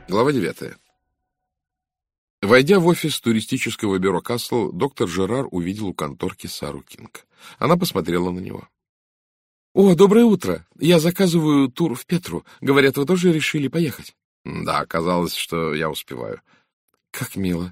Глава 9. Войдя в офис туристического бюро «Касл», доктор Жерар увидел у конторки Сару Кинг. Она посмотрела на него. — О, доброе утро! Я заказываю тур в Петру. Говорят, вы тоже решили поехать? — Да, оказалось, что я успеваю. — Как мило.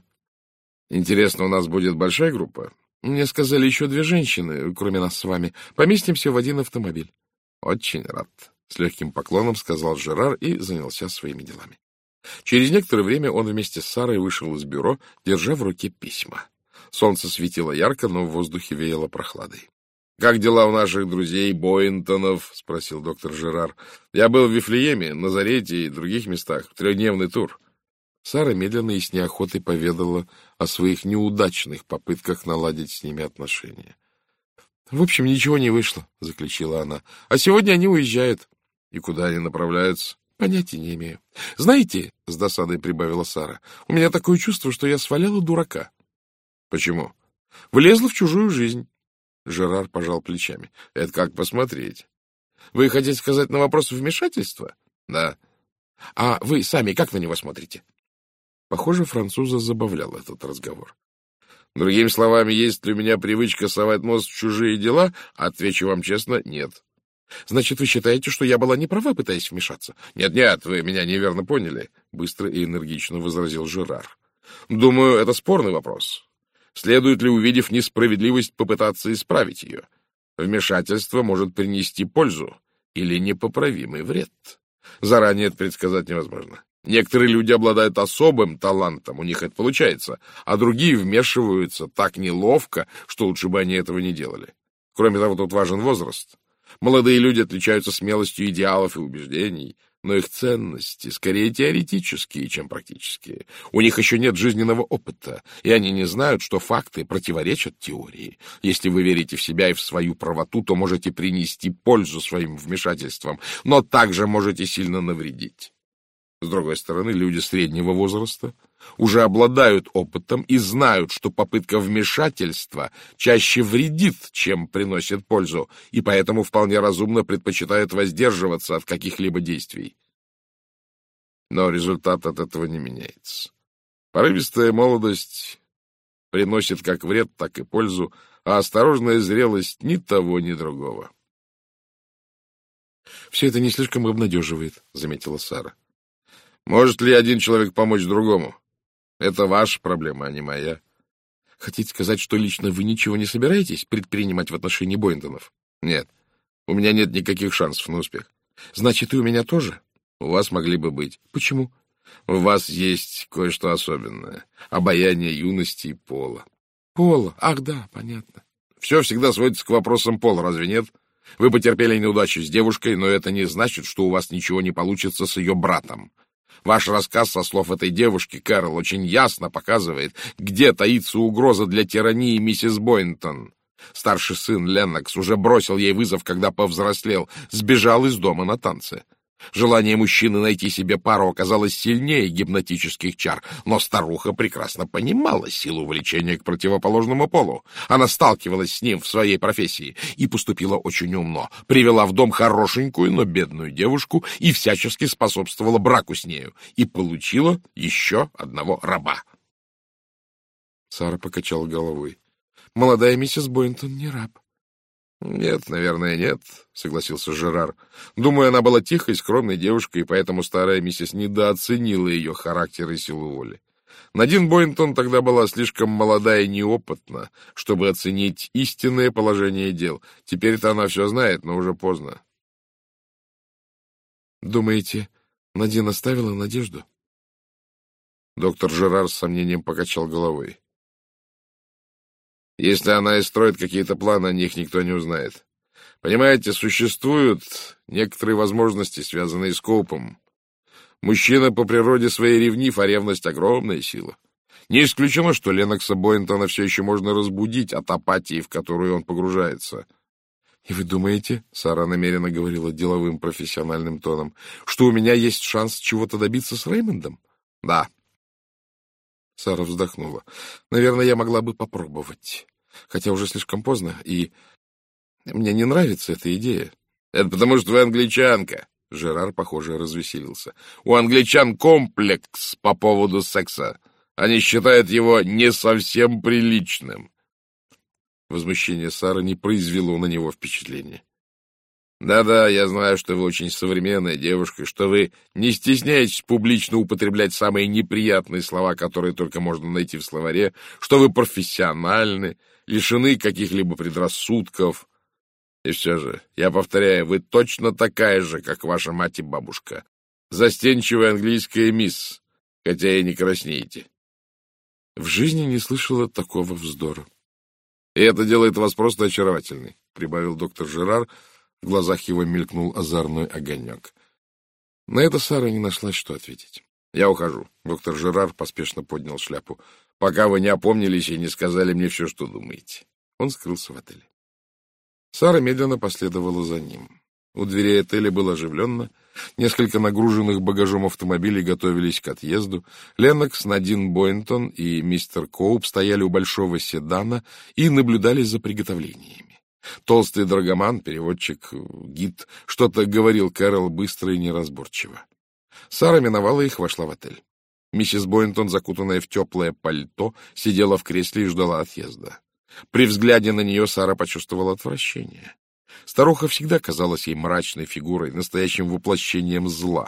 — Интересно, у нас будет большая группа? Мне сказали, еще 2 женщины, кроме нас с вами. Поместимся в один автомобиль. — Очень рад. С легким поклоном сказал Жерар и занялся своими делами. Через некоторое время он вместе с Сарой вышел из бюро, держа в руке письма. Солнце светило ярко, но в воздухе веяло прохладой. — Как дела у наших друзей Бойнтонов? — спросил доктор Жерар. — Я был в Вифлееме, Назарете и других местах. 3-дневный тур. Сара медленно и с неохотой поведала о своих неудачных попытках наладить с ними отношения. — В общем, ничего не вышло, — заключила она. — А сегодня они уезжают. — И куда они направляются? — Понятия не имею. — Знаете, — с досадой прибавила Сара, — у меня такое чувство, что я сваляла дурака. — Почему? — Влезла в чужую жизнь. Жерар пожал плечами. — Это как посмотреть. — Вы хотите сказать на вопрос вмешательства? — Да. — А вы сами как на него смотрите? Похоже, француза забавлял этот разговор. — Другими словами, есть ли у меня привычка совать нос в чужие дела? Отвечу вам честно, нет. — Значит, вы считаете, что я была не права, пытаясь вмешаться? — Нет, вы меня неверно поняли, — быстро и энергично возразил Жерар. — Думаю, это спорный вопрос. Следует ли, увидев несправедливость, попытаться исправить ее? Вмешательство может принести пользу или непоправимый вред. Заранее это предсказать невозможно. Некоторые люди обладают особым талантом, у них это получается, а другие вмешиваются так неловко, что лучше бы они этого не делали. Кроме того, тут важен возраст. Молодые люди отличаются смелостью идеалов и убеждений, но их ценности скорее теоретические, чем практические. У них еще нет жизненного опыта, и они не знают, что факты противоречат теории. Если вы верите в себя и в свою правоту, то можете принести пользу своим вмешательством, но также можете сильно навредить. С другой стороны, люди среднего возраста уже обладают опытом и знают, что попытка вмешательства чаще вредит, чем приносит пользу, и поэтому вполне разумно предпочитают воздерживаться от каких-либо действий. Но результат от этого не меняется. Порывистая молодость приносит как вред, так и пользу, а осторожная зрелость ни того, ни другого. — Все это не слишком обнадеживает, — заметила Сара. Может ли один человек помочь другому? Это ваша проблема, а не моя. Хотите сказать, что лично вы ничего не собираетесь предпринимать в отношении Бойнтонов? Нет. У меня нет никаких шансов на успех. Значит, и у меня тоже? У вас могли бы быть. Почему? У вас есть кое-что особенное. Обаяние юности и пола. Пола? Ах, да, понятно. Все всегда сводится к вопросам пола, разве нет? Вы потерпели неудачу с девушкой, но это не значит, что у вас ничего не получится с ее братом. Ваш рассказ со слов этой девушки, Кэрол, очень ясно показывает, где таится угроза для тирании миссис Бойнтон. Старший сын Леннокс уже бросил ей вызов, когда повзрослел, сбежал из дома на танцы. Желание мужчины найти себе пару оказалось сильнее гипнотических чар, но старуха прекрасно понимала силу влечения к противоположному полу. Она сталкивалась с ним в своей профессии и поступила очень умно. Привела в дом хорошенькую, но бедную девушку и всячески способствовала браку с нею. И получила еще одного раба. Сара покачала головой. Молодая миссис Бойнтон не раб. — Нет, наверное, нет, — согласился Жерар. — Думаю, она была тихой, скромной девушкой, и поэтому старая миссис недооценила ее характер и силу воли. Надин Бойнтон тогда была слишком молода и неопытна, чтобы оценить истинное положение дел. Теперь-то она все знает, но уже поздно. — Думаете, Надин оставила надежду? Доктор Жерар с сомнением покачал головой. Если она и строит какие-то планы, о них никто не узнает. Понимаете, существуют некоторые возможности, связанные с Коупом. Мужчина по природе своей ревнив, а ревность — огромная сила. Не исключено, что Леннокса Бойнтона все еще можно разбудить от апатии, в которую он погружается. — И вы думаете, — Сара намеренно говорила деловым профессиональным тоном, — что у меня есть шанс чего-то добиться с Реймондом? — Да. Сара вздохнула. — Наверное, я могла бы попробовать. Хотя уже слишком поздно, и мне не нравится эта идея. — Это потому, что вы англичанка, Жерар, похоже, развеселился. У англичан комплекс по поводу секса. Они считают его не совсем приличным. Возмущение Сары не произвело на него впечатления. Да-да, я знаю, что вы очень современная девушка, что вы не стесняетесь публично употреблять самые неприятные слова, которые только можно найти в словаре, что вы профессиональны, лишены каких-либо предрассудков. И все же, я повторяю, вы точно такая же, как ваша мать и бабушка. Застенчивая английская мисс, хотя и не краснеете. В жизни не слышала такого вздора. И это делает вас просто очаровательной, прибавил доктор Жерар. В глазах его мелькнул озорной огонек. На это Сара не нашлась, что ответить. «Я ухожу». Доктор Жерар поспешно поднял шляпу. «Пока вы не опомнились и не сказали мне все, что думаете». Он скрылся в отеле. Сара медленно последовала за ним. У дверей отеля было оживленно. Несколько нагруженных багажом автомобилей готовились к отъезду. Леннокс, Надин Бойнтон и мистер Коуп стояли у большого седана и наблюдали за приготовлениями. Толстый драгоман, переводчик, гид, что-то говорил Кэрол быстро и неразборчиво. Сара миновала их, вошла в отель. Миссис Бойнтон, закутанная в теплое пальто, сидела в кресле и ждала отъезда. При взгляде на нее Сара почувствовала отвращение. Старуха всегда казалась ей мрачной фигурой, настоящим воплощением зла.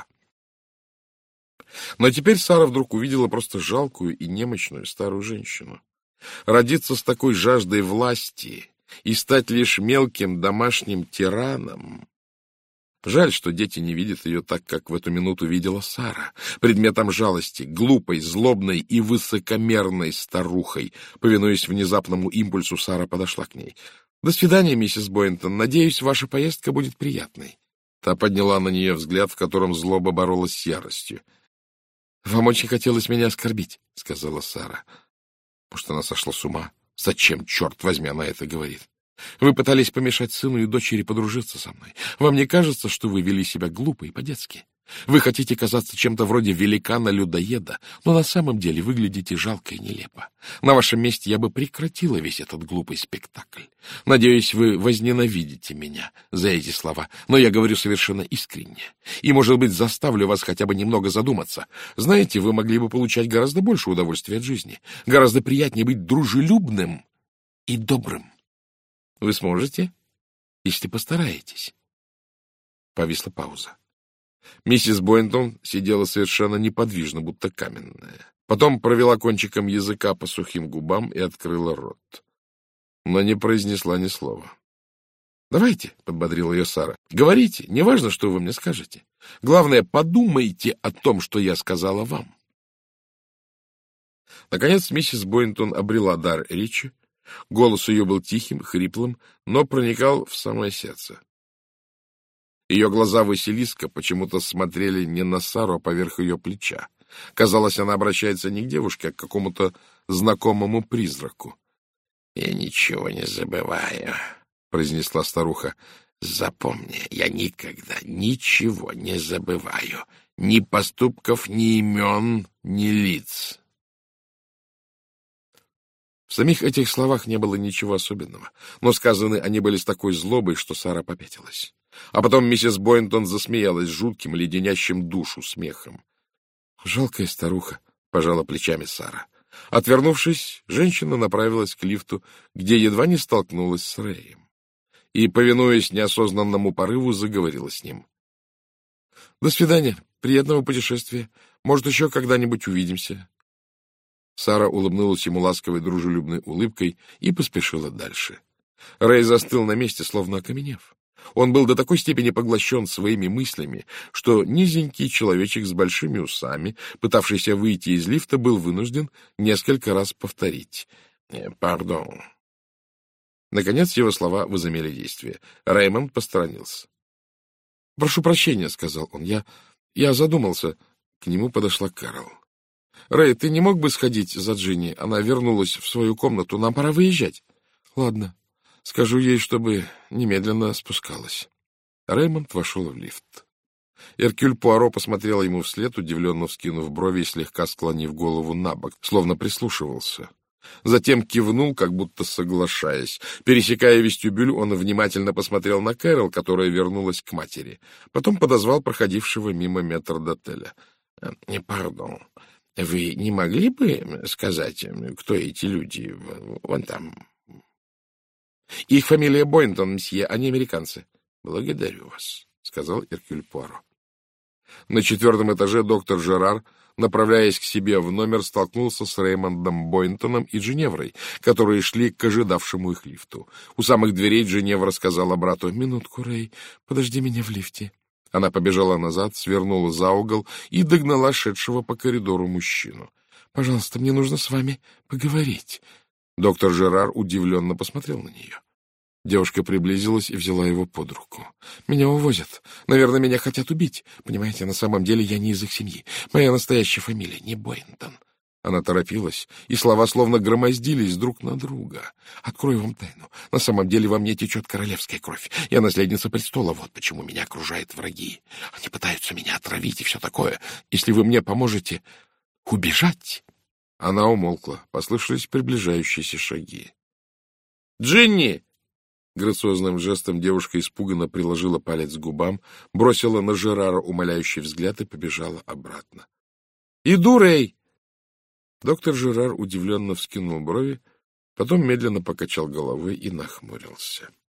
Но теперь Сара вдруг увидела просто жалкую и немощную старую женщину. Родиться с такой жаждой власти и стать лишь мелким домашним тираном. Жаль, что дети не видят ее так, как в эту минуту видела Сара, предметом жалости, глупой, злобной и высокомерной старухой. Повинуясь внезапному импульсу, Сара подошла к ней. — До свидания, миссис Бойнтон. Надеюсь, ваша поездка будет приятной. Та подняла на нее взгляд, в котором злоба боролась с яростью. — Вам очень хотелось меня оскорбить, — сказала Сара. Может, она сошла с ума? Зачем, черт возьми, она это говорит? Вы пытались помешать сыну и дочери подружиться со мной. Вам не кажется, что вы вели себя глупо и по-детски? Вы хотите казаться чем-то вроде великана-людоеда, но на самом деле выглядите жалко и нелепо. На вашем месте я бы прекратила весь этот глупый спектакль. Надеюсь, вы возненавидите меня за эти слова, но я говорю совершенно искренне. И, может быть, заставлю вас хотя бы немного задуматься. Знаете, вы могли бы получать гораздо больше удовольствия от жизни. Гораздо приятнее быть дружелюбным и добрым. Вы сможете, если постараетесь. Повисла пауза. Миссис Бойнтон сидела совершенно неподвижно, будто каменная. Потом провела кончиком языка по сухим губам и открыла рот. Но не произнесла ни слова. — Давайте, — подбодрила ее Сара, — говорите, неважно, что вы мне скажете. Главное, подумайте о том, что я сказала вам. Наконец миссис Бойнтон обрела дар речи. Голос ее был тихим, хриплым, но проникал в самое сердце. Ее глаза Василиска почему-то смотрели не на Сару, а поверх ее плеча. Казалось, она обращается не к девушке, а к какому-то знакомому призраку. — Я ничего не забываю, — произнесла старуха. — Запомни, я никогда ничего не забываю. Ни поступков, ни имен, ни лиц. В самих этих словах не было ничего особенного, но сказаны они были с такой злобой, что Сара попятилась. А потом миссис Бойнтон засмеялась жутким, леденящим душу смехом. — Жалкая старуха, — пожала плечами Сара. Отвернувшись, женщина направилась к лифту, где едва не столкнулась с Рэем. И, повинуясь неосознанному порыву, заговорила с ним. — До свидания, приятного путешествия. Может, еще когда-нибудь увидимся. Сара улыбнулась ему ласковой дружелюбной улыбкой и поспешила дальше. Рэй застыл на месте, словно окаменев. Он был до такой степени поглощен своими мыслями, что низенький человечек с большими усами, пытавшийся выйти из лифта, был вынужден несколько раз повторить «Пардон». Наконец его слова возымели действие. Рэймонд посторонился. — Прошу прощения, — сказал он. — Я задумался. К нему подошла Кэрол. — Рэй, ты не мог бы сходить за Джинни? Она вернулась в свою комнату. Нам пора выезжать. — Ладно. Скажу ей, чтобы немедленно спускалась. Рэймонд вошел в лифт. Эркюль Пуаро посмотрел ему вслед, удивленно вскинув брови и слегка склонив голову набок, словно прислушивался. Затем кивнул, как будто соглашаясь. Пересекая вестибюль, он внимательно посмотрел на Кэрол, которая вернулась к матери. Потом подозвал проходившего мимо метрдотеля. — Пардон, вы не могли бы сказать, кто эти люди вон там? — Их фамилия Бойнтон, мсье, они американцы. — Благодарю вас, — сказал Эркюль Пуаро. На 4-м этаже доктор Жерар, направляясь к себе в номер, столкнулся с Реймондом Бойнтоном и Джиневрой, которые шли к ожидавшему их лифту. У самых дверей Джиневра сказала брату: «Минутку, Рэй, подожди меня в лифте». Она побежала назад, свернула за угол и догнала шедшего по коридору мужчину. «Пожалуйста, мне нужно с вами поговорить». Доктор Жерар удивленно посмотрел на нее. Девушка приблизилась и взяла его под руку. «Меня увозят. Наверное, меня хотят убить. Понимаете, на самом деле я не из их семьи. Моя настоящая фамилия не Бойнтон». Она торопилась, и слова словно громоздились друг на друга. «Открою вам тайну. На самом деле во мне течет королевская кровь. Я наследница престола. Вот почему меня окружают враги. Они пытаются меня отравить и все такое. Если вы мне поможете убежать...» Она умолкла. Послышались приближающиеся шаги. «Джинни!» Грациозным жестом девушка испуганно приложила палец к губам, бросила на Жерара умоляющий взгляд и побежала обратно. «Иду, Рэй!» Доктор Жерар удивленно вскинул брови, потом медленно покачал головой и нахмурился.